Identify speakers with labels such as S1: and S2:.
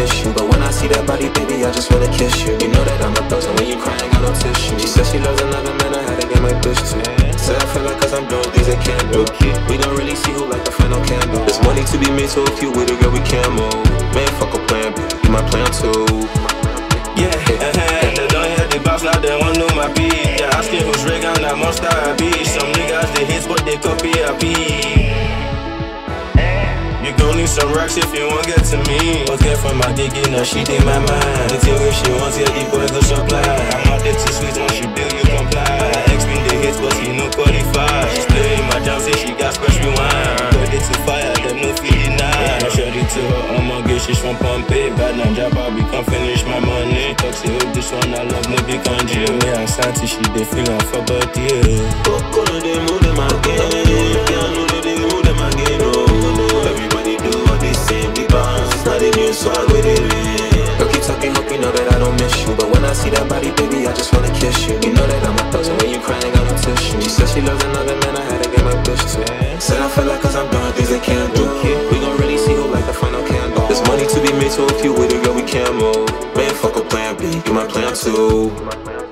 S1: miss you. But when I see that body, baby, I just wanna kiss you. You know that I'm a thug, and when you crying, got no tissue. She said she loves another man, I had to get my bitch too. Said I feel like cause I'm doing things I can't do. We gon' really see who like the final candle. There's money to be made, so if you with a girl, we can't move. Man, fuck a plan B, you my plan too.
S2: Yeah, they don't hear the box, now they won't know my beat. They're asking who's Reagan, that monster I be. Some niggas they hate, but they copy a beat. You gon' need some racks if you won't get to me. Okay, from my digging, now she in my mind. It's the way she wants, yeah, the boy go supply. I'm not there too sweet, once you build, you comply. Ex been the hits, but he no qualify. She's playing my jam, say she got special wine. Put it to fire, them no feel deny. I showed it to her, I'ma get she's from Pompeii. Bad now, job, we can't finish my money. Talk say, oh, this one I love, no big country. Me and Santi, she dey feel her for body, yeah.
S1: Coco, no, they move them again. Piano, they move them again, oh. Everybody do what they say, the bounce. It's not a new swag with it. Girl, keep talking, hope you know that I don't miss you. But when I see that body, baby, I just wanna kiss you. You know that I'm a thug, and when you crying, got no tissue. She said she loves another man, I had to get my bitch too. Said I feel like cause I'm doing things I can't do. We gon' really see who like the final candle. There's money to be made, so if you with a girl, we can't move. Man, fuck a plan B, you my plan too.